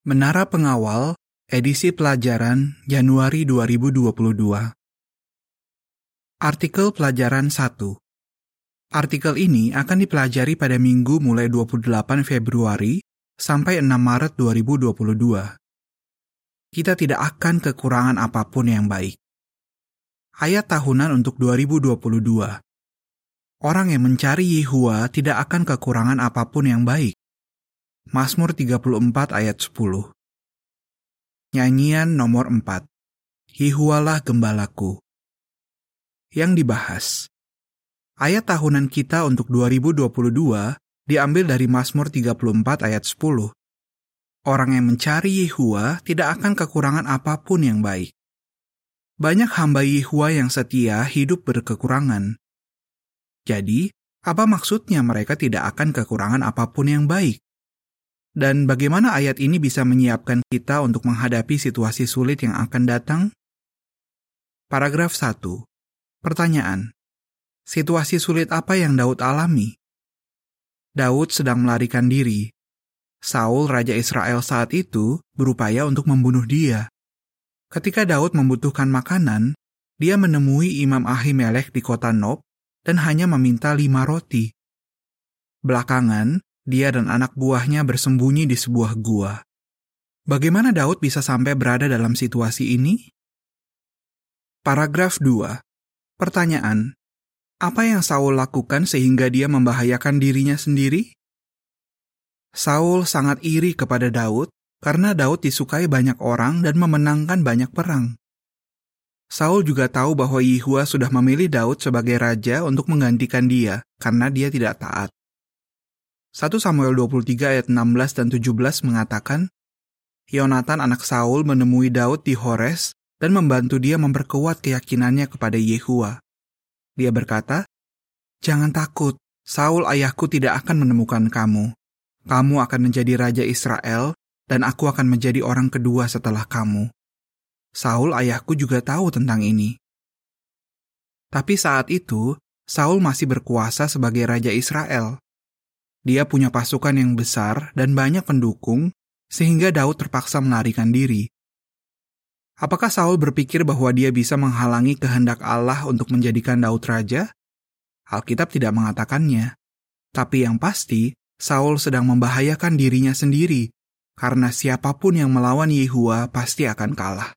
Menara Pengawal, edisi pelajaran Januari 2022. Artikel pelajaran 1. Artikel ini akan dipelajari pada minggu mulai 28 Februari sampai 6 Maret 2022. Kita tidak akan kekurangan apapun yang baik. Ayat tahunan untuk 2022. Orang yang mencari Yehua tidak akan kekurangan apapun yang baik. Mazmur 34 ayat 10. Nyanyian nomor 4. Yehuwalah gembalaku. Yang dibahas. Ayat tahunan kita untuk 2022 diambil dari Mazmur 34 ayat 10. Orang yang mencari Yehua tidak akan kekurangan apapun yang baik. Banyak hamba Yehua yang setia hidup berkekurangan. Jadi, apa maksudnya mereka tidak akan kekurangan apapun yang baik? Dan bagaimana ayat ini bisa menyiapkan kita untuk menghadapi situasi sulit yang akan datang? Paragraf 1. Pertanyaan. Situasi sulit apa yang Daud alami? Daud sedang melarikan diri. Saul, raja Israel saat itu, berupaya untuk membunuh dia. Ketika Daud membutuhkan makanan, dia menemui Imam Ahimelek di kota Nob dan hanya meminta 5 roti. Belakangan, dia dan anak buahnya bersembunyi di sebuah gua. Bagaimana Daud bisa sampai berada dalam situasi ini? Paragraf 2. Pertanyaan. Apa yang Saul lakukan sehingga dia membahayakan dirinya sendiri? Saul sangat iri kepada Daud karena Daud disukai banyak orang dan memenangkan banyak perang. Saul juga tahu bahwa Yehua sudah memilih Daud sebagai raja untuk menggantikan dia karena dia tidak taat. 1 Samuel 23 ayat 16 dan 17 mengatakan, Yonatan anak Saul menemui Daud di Hores dan membantu dia memperkuat keyakinannya kepada Yehua. Dia berkata, "Jangan takut, Saul ayahku tidak akan menemukan kamu. Kamu akan menjadi raja Israel dan aku akan menjadi orang kedua setelah kamu." Saul ayahku juga tahu tentang ini. Tapi saat itu, Saul masih berkuasa sebagai raja Israel. Dia punya pasukan yang besar dan banyak pendukung, sehingga Daud terpaksa melarikan diri. Apakah Saul berpikir bahwa dia bisa menghalangi kehendak Allah untuk menjadikan Daud raja? Alkitab tidak mengatakannya. Tapi yang pasti, Saul sedang membahayakan dirinya sendiri, karena siapapun yang melawan Yehua pasti akan kalah.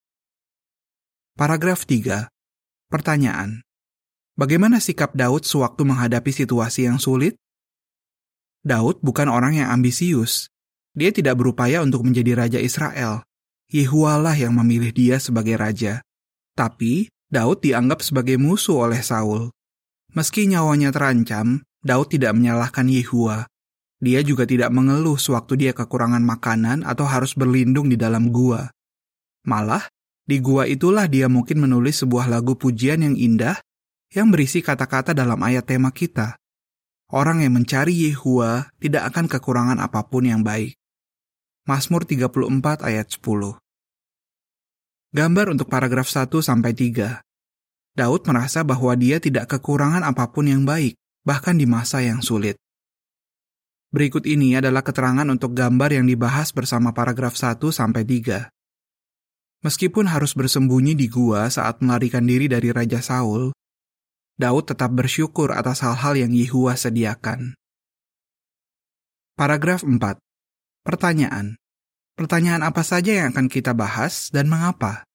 Paragraf 3. Pertanyaan. Bagaimana sikap Daud sewaktu menghadapi situasi yang sulit? Daud bukan orang yang ambisius. Dia tidak berupaya untuk menjadi raja Israel. Yehuwalah yang memilih dia sebagai raja. Tapi, Daud dianggap sebagai musuh oleh Saul. Meski nyawanya terancam, Daud tidak menyalahkan Yehua. Dia juga tidak mengeluh sewaktu dia kekurangan makanan atau harus berlindung di dalam gua. Malah, di gua itulah dia mungkin menulis sebuah lagu pujian yang indah yang berisi kata-kata dalam ayat tema kita. Orang yang mencari Yehua tidak akan kekurangan apapun yang baik. Mazmur 34 ayat 10. Gambar untuk paragraf 1-3. Daud merasa bahwa dia tidak kekurangan apapun yang baik, bahkan di masa yang sulit. Berikut ini adalah keterangan untuk gambar yang dibahas bersama paragraf 1-3. Meskipun harus bersembunyi di gua saat melarikan diri dari Raja Saul, Daud tetap bersyukur atas hal-hal yang Yehua sediakan. Paragraf 4. Pertanyaan. Pertanyaan apa saja yang akan kita bahas dan mengapa?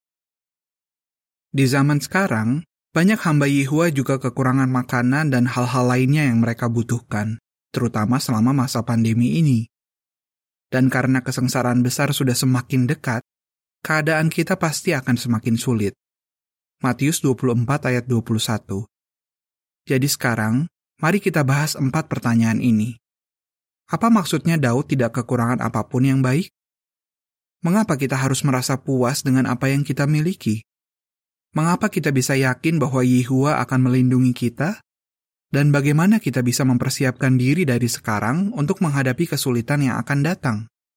Di zaman sekarang, banyak hamba Yehua juga kekurangan makanan dan hal-hal lainnya yang mereka butuhkan, terutama selama masa pandemi ini. Dan karena kesengsaraan besar sudah semakin dekat, keadaan kita pasti akan semakin sulit. Matius 24 ayat 21. Jadi sekarang, mari kita bahas 4 pertanyaan ini. Apa maksudnya Daud tidak kekurangan apapun yang baik? Mengapa kita harus merasa puas dengan apa yang kita miliki? Mengapa kita bisa yakin bahwa Yehua akan melindungi kita? Dan bagaimana kita bisa mempersiapkan diri dari sekarang untuk menghadapi kesulitan yang akan datang?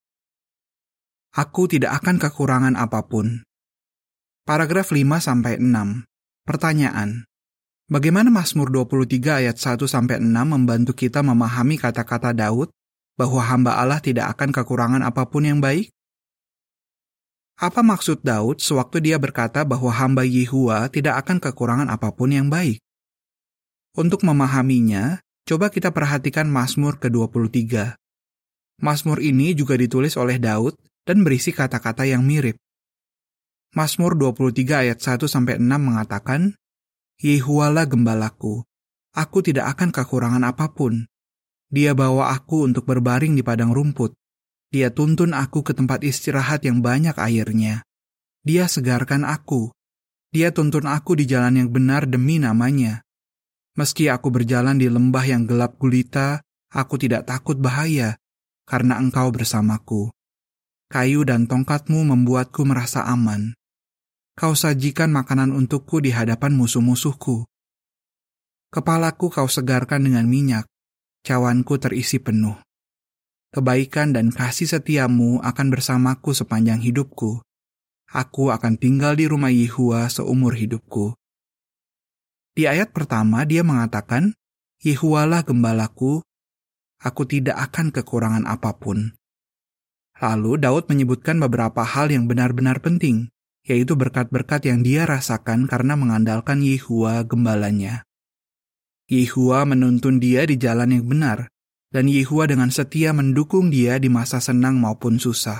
Aku tidak akan kekurangan apapun. Paragraf 5-6. Pertanyaan. Bagaimana Mazmur 23 ayat 1-6 membantu kita memahami kata-kata Daud bahwa hamba Allah tidak akan kekurangan apapun yang baik? Apa maksud Daud sewaktu dia berkata bahwa hamba Yehua tidak akan kekurangan apapun yang baik? Untuk memahaminya, coba kita perhatikan Mazmur ke-23. Mazmur ini juga ditulis oleh Daud dan berisi kata-kata yang mirip. Mazmur 23 ayat 1-6 mengatakan, Yehualah gembalaku, aku tidak akan kekurangan apapun. Dia bawa aku untuk berbaring di padang rumput. Dia tuntun aku ke tempat istirahat yang banyak airnya. Dia segarkan aku. Dia tuntun aku di jalan yang benar demi namanya. Meski aku berjalan di lembah yang gelap gulita, aku tidak takut bahaya, karena Engkau bersamaku. Kayu dan tongkatmu membuatku merasa aman. Kau sajikan makanan untukku di hadapan musuh-musuhku. Kepalaku kau segarkan dengan minyak, cawanku terisi penuh. Kebaikan dan kasih setiamu akan bersamaku sepanjang hidupku. Aku akan tinggal di rumah Yehua seumur hidupku. Di ayat pertama dia mengatakan, Yehualah gembalaku, aku tidak akan kekurangan apapun. Lalu Daud menyebutkan beberapa hal yang benar-benar penting, yaitu berkat-berkat yang dia rasakan karena mengandalkan Yehua gembalanya. Yehua menuntun dia di jalan yang benar, dan Yehua dengan setia mendukung dia di masa senang maupun susah.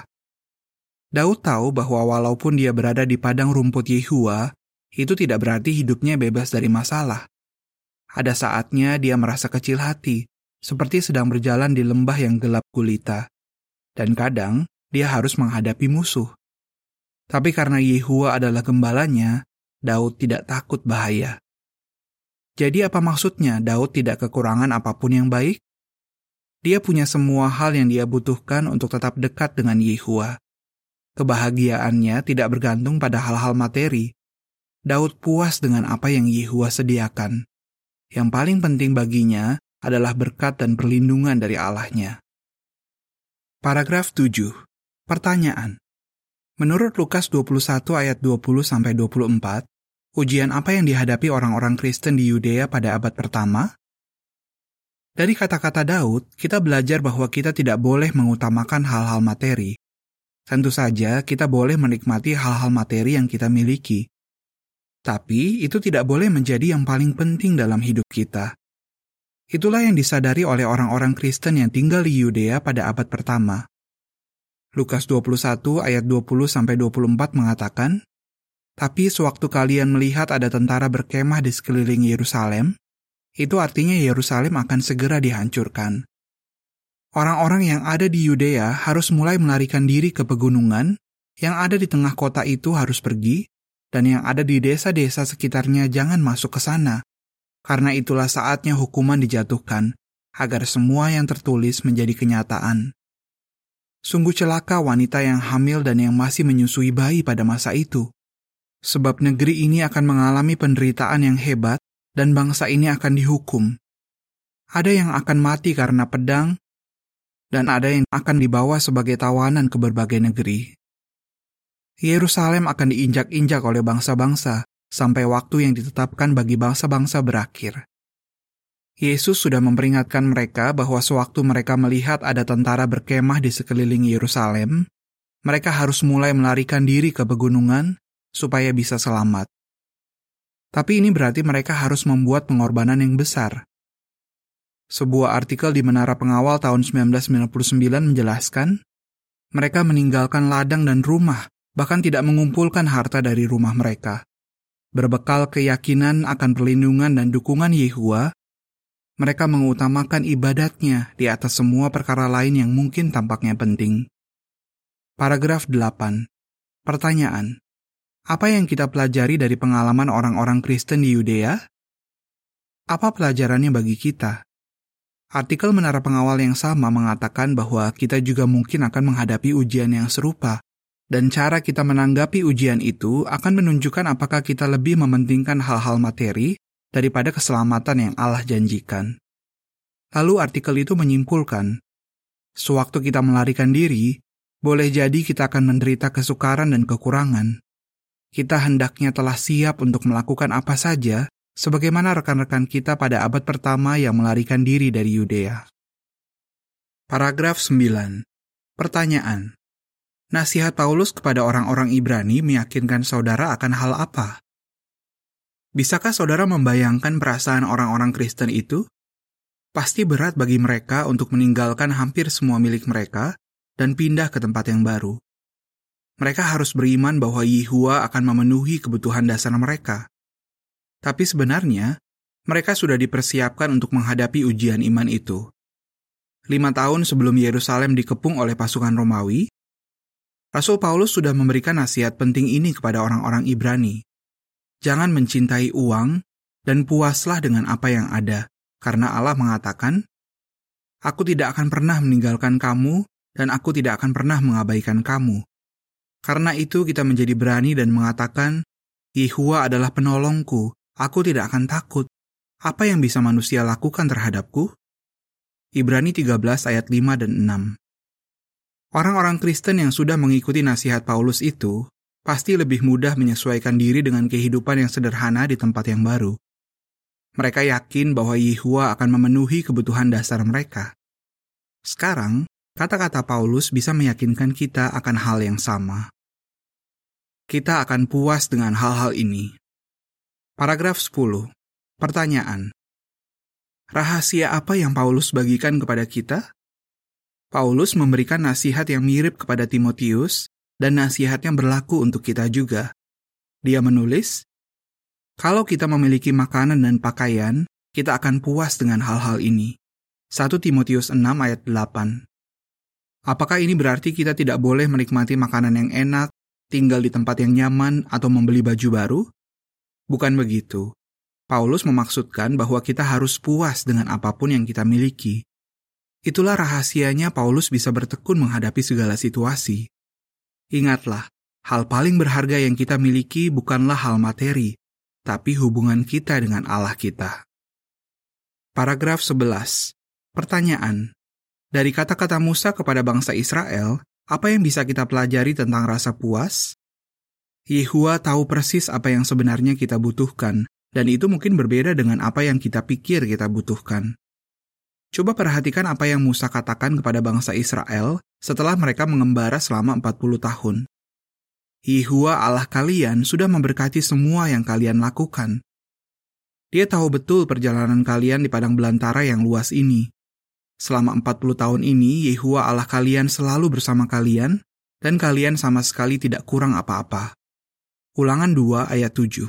Daud tahu bahwa walaupun dia berada di padang rumput Yehua, itu tidak berarti hidupnya bebas dari masalah. Ada saatnya dia merasa kecil hati, seperti sedang berjalan di lembah yang gelap gulita. Dan kadang dia harus menghadapi musuh. Tapi karena Yehua adalah gembalanya, Daud tidak takut bahaya. Jadi apa maksudnya Daud tidak kekurangan apapun yang baik? Dia punya semua hal yang dia butuhkan untuk tetap dekat dengan Yehua. Kebahagiaannya tidak bergantung pada hal-hal materi. Daud puas dengan apa yang Yehua sediakan. Yang paling penting baginya adalah berkat dan perlindungan dari Allahnya. Paragraf 7. Pertanyaan. Menurut Lukas 21 ayat 20-24, ujian apa yang dihadapi orang-orang Kristen di Yudea pada abad pertama? Dari kata-kata Daud, kita belajar bahwa kita tidak boleh mengutamakan hal-hal materi. Tentu saja kita boleh menikmati hal-hal materi yang kita miliki. Tapi itu tidak boleh menjadi yang paling penting dalam hidup kita. Itulah yang disadari oleh orang-orang Kristen yang tinggal di Yudea pada abad pertama. Lukas 21 ayat 20-24 mengatakan, Tapi sewaktu kalian melihat ada tentara berkemah di sekeliling Yerusalem, itu artinya Yerusalem akan segera dihancurkan. Orang-orang yang ada di Yudea harus mulai melarikan diri ke pegunungan, yang ada di tengah kota itu harus pergi, dan yang ada di desa-desa sekitarnya jangan masuk ke sana, karena itulah saatnya hukuman dijatuhkan, agar semua yang tertulis menjadi kenyataan. Sungguh celaka wanita yang hamil dan yang masih menyusui bayi pada masa itu, sebab negeri ini akan mengalami penderitaan yang hebat, dan bangsa ini akan dihukum. Ada yang akan mati karena pedang, dan ada yang akan dibawa sebagai tawanan ke berbagai negeri. Yerusalem akan diinjak-injak oleh bangsa-bangsa, sampai waktu yang ditetapkan bagi bangsa-bangsa berakhir. Yesus sudah memperingatkan mereka bahwa sewaktu mereka melihat ada tentara berkemah di sekeliling Yerusalem, mereka harus mulai melarikan diri ke pegunungan supaya bisa selamat. Tapi ini berarti mereka harus membuat pengorbanan yang besar. Sebuah artikel di Menara Pengawal tahun 1999 menjelaskan, mereka meninggalkan ladang dan rumah, bahkan tidak mengumpulkan harta dari rumah mereka. Berbekal keyakinan akan perlindungan dan dukungan Yehua, mereka mengutamakan ibadatnya di atas semua perkara lain yang mungkin tampaknya penting. Paragraf 8. Pertanyaan. Apa yang kita pelajari dari pengalaman orang-orang Kristen di Yudea? Apa pelajarannya bagi kita? Artikel Menara Pengawal yang sama mengatakan bahwa kita juga mungkin akan menghadapi ujian yang serupa, dan cara kita menanggapi ujian itu akan menunjukkan apakah kita lebih mementingkan hal-hal materi daripada keselamatan yang Allah janjikan. Lalu artikel itu menyimpulkan, sewaktu kita melarikan diri, boleh jadi kita akan menderita kesukaran dan kekurangan. Kita hendaknya telah siap untuk melakukan apa saja, sebagaimana rekan-rekan kita pada abad pertama yang melarikan diri dari Yudea. Paragraf 9. Pertanyaan. Nasihat Paulus kepada orang-orang Ibrani meyakinkan saudara akan hal apa? Bisakah saudara membayangkan perasaan orang-orang Kristen itu? Pasti berat bagi mereka untuk meninggalkan hampir semua milik mereka dan pindah ke tempat yang baru. Mereka harus beriman bahwa Yehua akan memenuhi kebutuhan dasar mereka. Tapi sebenarnya, mereka sudah dipersiapkan untuk menghadapi ujian iman itu. 5 tahun sebelum Yerusalem dikepung oleh pasukan Romawi, Rasul Paulus sudah memberikan nasihat penting ini kepada orang-orang Ibrani. Jangan mencintai uang dan puaslah dengan apa yang ada, karena Allah mengatakan, "Aku tidak akan pernah meninggalkan kamu dan aku tidak akan pernah mengabaikan kamu." Karena itu kita menjadi berani dan mengatakan, "Yehua adalah penolongku, aku tidak akan takut. Apa yang bisa manusia lakukan terhadapku?" Ibrani 13 ayat 5 dan 6. Orang-orang Kristen yang sudah mengikuti nasihat Paulus itu pasti lebih mudah menyesuaikan diri dengan kehidupan yang sederhana di tempat yang baru. Mereka yakin bahwa Yehua akan memenuhi kebutuhan dasar mereka. Sekarang, kata-kata Paulus bisa meyakinkan kita akan hal yang sama. Kita akan puas dengan hal-hal ini. Paragraf 10. Pertanyaan. Rahasia apa yang Paulus bagikan kepada kita? Paulus memberikan nasihat yang mirip kepada Timotius, dan nasihatnya berlaku untuk kita juga. Dia menulis, "Kalau kita memiliki makanan dan pakaian, kita akan puas dengan hal-hal ini." 1 Timotius 6 ayat 8. Apakah ini berarti kita tidak boleh menikmati makanan yang enak, tinggal di tempat yang nyaman, atau membeli baju baru? Bukan begitu. Paulus memaksudkan bahwa kita harus puas dengan apapun yang kita miliki. Itulah rahasianya Paulus bisa bertekun menghadapi segala situasi. Ingatlah, hal paling berharga yang kita miliki bukanlah hal materi, tapi hubungan kita dengan Allah kita. Paragraf 11. Pertanyaan. Dari kata-kata Musa kepada bangsa Israel, apa yang bisa kita pelajari tentang rasa puas? Yehua tahu persis apa yang sebenarnya kita butuhkan, dan itu mungkin berbeda dengan apa yang kita pikir kita butuhkan. Coba perhatikan apa yang Musa katakan kepada bangsa Israel setelah mereka mengembara selama 40 tahun. Yehua Allah kalian sudah memberkati semua yang kalian lakukan. Dia tahu betul perjalanan kalian di padang belantara yang luas ini. Selama 40 tahun ini, Yehua Allah kalian selalu bersama kalian, dan kalian sama sekali tidak kurang apa-apa. Ulangan 2 ayat 7.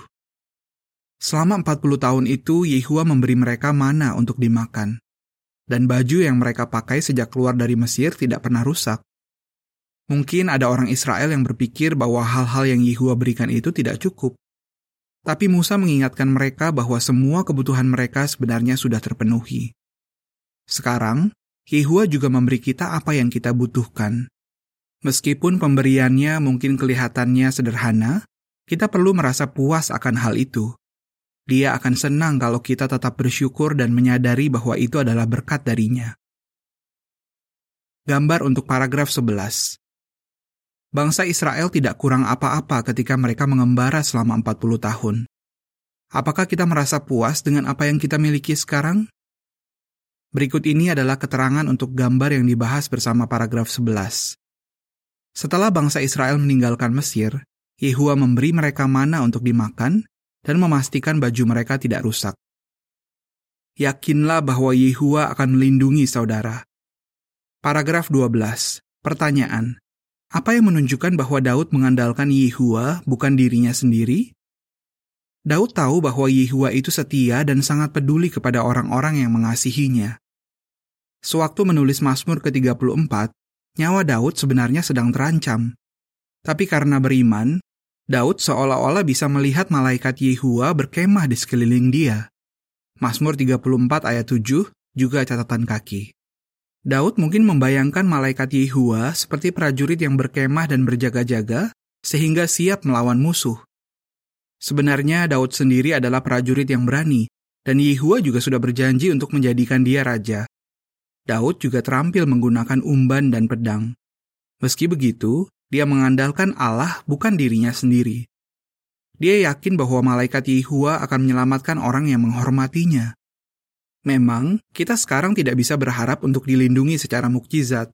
Selama 40 tahun itu, Yehua memberi mereka mana untuk dimakan. Dan baju yang mereka pakai sejak keluar dari Mesir tidak pernah rusak. Mungkin ada orang Israel yang berpikir bahwa hal-hal yang Yehua berikan itu tidak cukup. Tapi Musa mengingatkan mereka bahwa semua kebutuhan mereka sebenarnya sudah terpenuhi. Sekarang, Yehua juga memberi kita apa yang kita butuhkan. Meskipun pemberiannya mungkin kelihatannya sederhana, kita perlu merasa puas akan hal itu. Dia akan senang kalau kita tetap bersyukur dan menyadari bahwa itu adalah berkat darinya. Gambar untuk paragraf 11. Bangsa Israel tidak kurang apa-apa ketika mereka mengembara selama 40 tahun. Apakah kita merasa puas dengan apa yang kita miliki sekarang? Berikut ini adalah keterangan untuk gambar yang dibahas bersama paragraf 11. Setelah bangsa Israel meninggalkan Mesir, Yehua memberi mereka mana untuk dimakan, dan memastikan baju mereka tidak rusak. Yakinlah bahwa Yehua akan melindungi saudara. Paragraf 12. Pertanyaan. Apa yang menunjukkan bahwa Daud mengandalkan Yehua bukan dirinya sendiri? Daud tahu bahwa Yehua itu setia dan sangat peduli kepada orang-orang yang mengasihinya. Sewaktu menulis Mazmur ke-34, nyawa Daud sebenarnya sedang terancam. Tapi karena beriman, Daud seolah-olah bisa melihat malaikat Yehua berkemah di sekeliling dia. Mazmur 34 ayat 7 juga catatan kaki. Daud mungkin membayangkan malaikat Yehua seperti prajurit yang berkemah dan berjaga-jaga sehingga siap melawan musuh. Sebenarnya Daud sendiri adalah prajurit yang berani, dan Yehua juga sudah berjanji untuk menjadikan dia raja. Daud juga terampil menggunakan umban dan pedang. Meski begitu, dia mengandalkan Allah bukan dirinya sendiri. Dia yakin bahwa malaikat Yehua akan menyelamatkan orang yang menghormatinya. Memang, kita sekarang tidak bisa berharap untuk dilindungi secara mukjizat.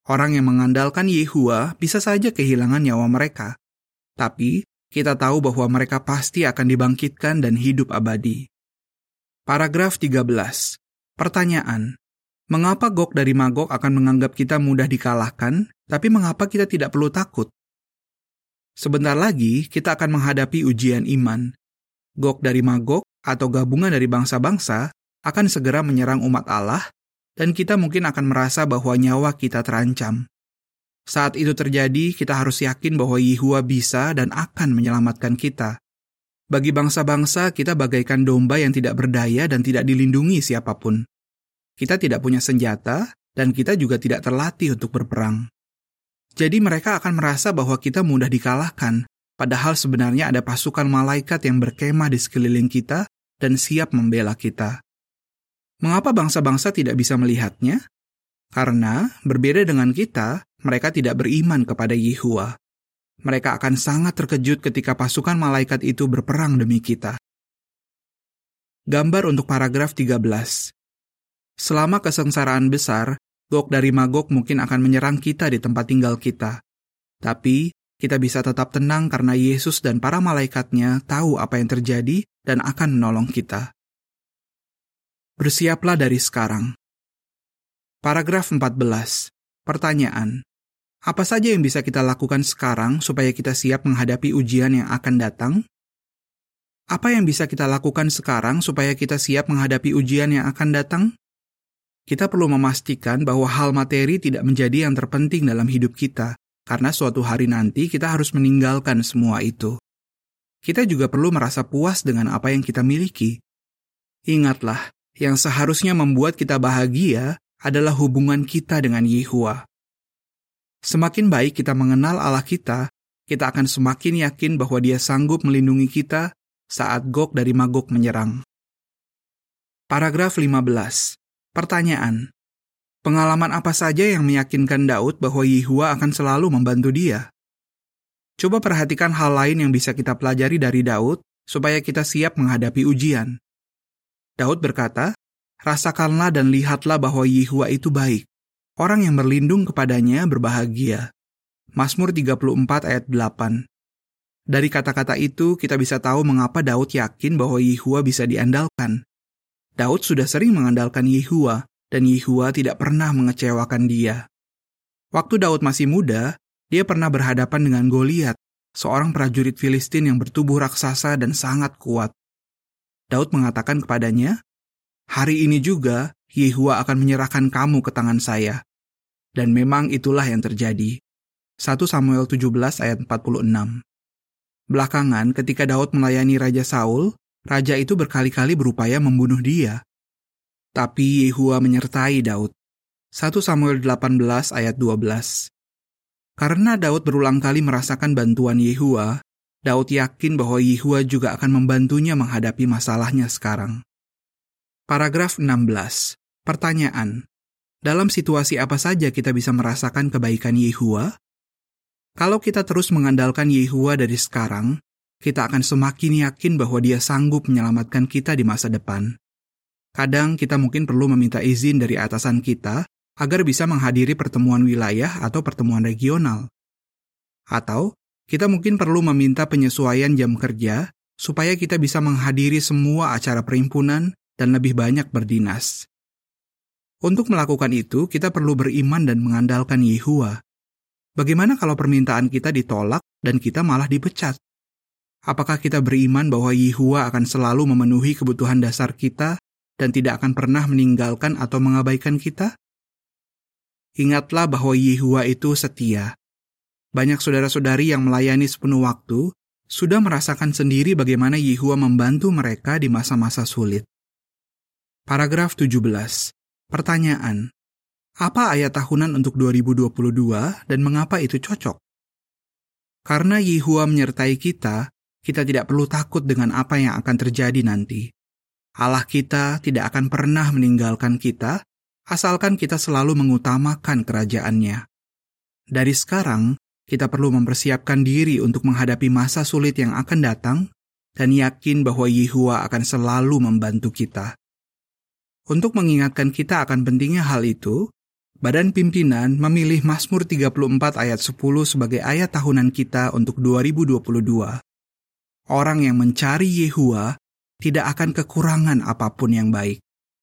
Orang yang mengandalkan Yehua bisa saja kehilangan nyawa mereka. Tapi, kita tahu bahwa mereka pasti akan dibangkitkan dan hidup abadi. Paragraf 13. Pertanyaan. Mengapa Gog dari Magog akan menganggap kita mudah dikalahkan, tapi mengapa kita tidak perlu takut? Sebentar lagi, kita akan menghadapi ujian iman. Gog dari Magog, atau gabungan dari bangsa-bangsa, akan segera menyerang umat Allah, dan kita mungkin akan merasa bahwa nyawa kita terancam. Saat itu terjadi, kita harus yakin bahwa Yehua bisa dan akan menyelamatkan kita. Bagi bangsa-bangsa, kita bagaikan domba yang tidak berdaya dan tidak dilindungi siapapun. Kita tidak punya senjata, dan kita juga tidak terlatih untuk berperang. Jadi mereka akan merasa bahwa kita mudah dikalahkan, padahal sebenarnya ada pasukan malaikat yang berkemah di sekeliling kita dan siap membela kita. Mengapa bangsa-bangsa tidak bisa melihatnya? Karena, berbeda dengan kita, mereka tidak beriman kepada Yehua. Mereka akan sangat terkejut ketika pasukan malaikat itu berperang demi kita. Gambar untuk paragraf 13. Selama kesengsaraan besar, Gog dari Magog mungkin akan menyerang kita di tempat tinggal kita. Tapi, kita bisa tetap tenang karena Yesus dan para malaikatnya tahu apa yang terjadi dan akan menolong kita. Bersiaplah dari sekarang. Paragraf 14. Pertanyaan. Apa saja yang bisa kita lakukan sekarang supaya kita siap menghadapi ujian yang akan datang? Apa yang bisa kita lakukan sekarang supaya kita siap menghadapi ujian yang akan datang? Kita perlu memastikan bahwa hal materi tidak menjadi yang terpenting dalam hidup kita, karena suatu hari nanti kita harus meninggalkan semua itu. Kita juga perlu merasa puas dengan apa yang kita miliki. Ingatlah, yang seharusnya membuat kita bahagia adalah hubungan kita dengan Yehua. Semakin baik kita mengenal Allah kita akan semakin yakin bahwa Dia sanggup melindungi kita saat Gog dari Magog menyerang. Paragraf 15. Pertanyaan. Pengalaman apa saja yang meyakinkan Daud bahwa Yehua akan selalu membantu dia? Coba perhatikan hal lain yang bisa kita pelajari dari Daud supaya kita siap menghadapi ujian. Daud berkata, "Rasakanlah dan lihatlah bahwa Yehua itu baik. Orang yang berlindung kepadanya berbahagia." Mazmur 34 ayat 8. Dari kata-kata itu, kita bisa tahu mengapa Daud yakin bahwa Yehua bisa diandalkan. Daud sudah sering mengandalkan Yehua, dan Yehua tidak pernah mengecewakan dia. Waktu Daud masih muda, dia pernah berhadapan dengan Goliat, seorang prajurit Filistin yang bertubuh raksasa dan sangat kuat. Daud mengatakan kepadanya, "Hari ini juga, Yehua akan menyerahkan kamu ke tangan saya." Dan memang itulah yang terjadi. 1 Samuel 17 ayat 46. Belakangan, ketika Daud melayani Raja Saul, raja itu berkali-kali berupaya membunuh dia. Tapi Yehua menyertai Daud. 1 Samuel 18 ayat 12. Karena Daud berulang kali merasakan bantuan Yehua, Daud yakin bahwa Yehua juga akan membantunya menghadapi masalahnya sekarang. Paragraf 16. Pertanyaan. Dalam situasi apa saja kita bisa merasakan kebaikan Yehua? Kalau kita terus mengandalkan Yehua dari sekarang, kita akan semakin yakin bahwa Dia sanggup menyelamatkan kita di masa depan. Kadang kita mungkin perlu meminta izin dari atasan kita agar bisa menghadiri pertemuan wilayah atau pertemuan regional. Atau, kita mungkin perlu meminta penyesuaian jam kerja supaya kita bisa menghadiri semua acara perhimpunan dan lebih banyak berdinas. Untuk melakukan itu, kita perlu beriman dan mengandalkan Yehua. Bagaimana kalau permintaan kita ditolak dan kita malah dipecat? Apakah kita beriman bahwa Yehua akan selalu memenuhi kebutuhan dasar kita dan tidak akan pernah meninggalkan atau mengabaikan kita? Ingatlah bahwa Yehua itu setia. Banyak saudara-saudari yang melayani sepenuh waktu sudah merasakan sendiri bagaimana Yehua membantu mereka di masa-masa sulit. Paragraf 17. Pertanyaan. Apa ayat tahunan untuk 2022 dan mengapa itu cocok? Karena Yehua menyertai kita tidak perlu takut dengan apa yang akan terjadi nanti. Allah kita tidak akan pernah meninggalkan kita, asalkan kita selalu mengutamakan kerajaan-Nya. Dari sekarang, kita perlu mempersiapkan diri untuk menghadapi masa sulit yang akan datang, dan yakin bahwa Yehua akan selalu membantu kita. Untuk mengingatkan kita akan pentingnya hal itu, Badan Pimpinan memilih Mazmur 34 ayat 10 sebagai ayat tahunan kita untuk 2022. Orang yang mencari Yehuwa tidak akan kekurangan apapun yang baik.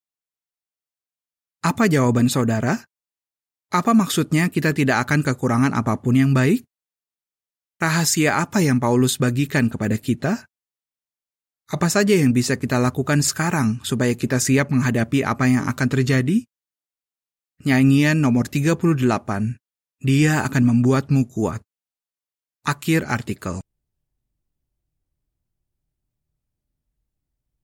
Apa jawaban saudara? Apa maksudnya kita tidak akan kekurangan apapun yang baik? Rahasia apa yang Paulus bagikan kepada kita? Apa saja yang bisa kita lakukan sekarang supaya kita siap menghadapi apa yang akan terjadi? Nyanyian nomor 38, Dia akan membuatmu kuat. Akhir artikel.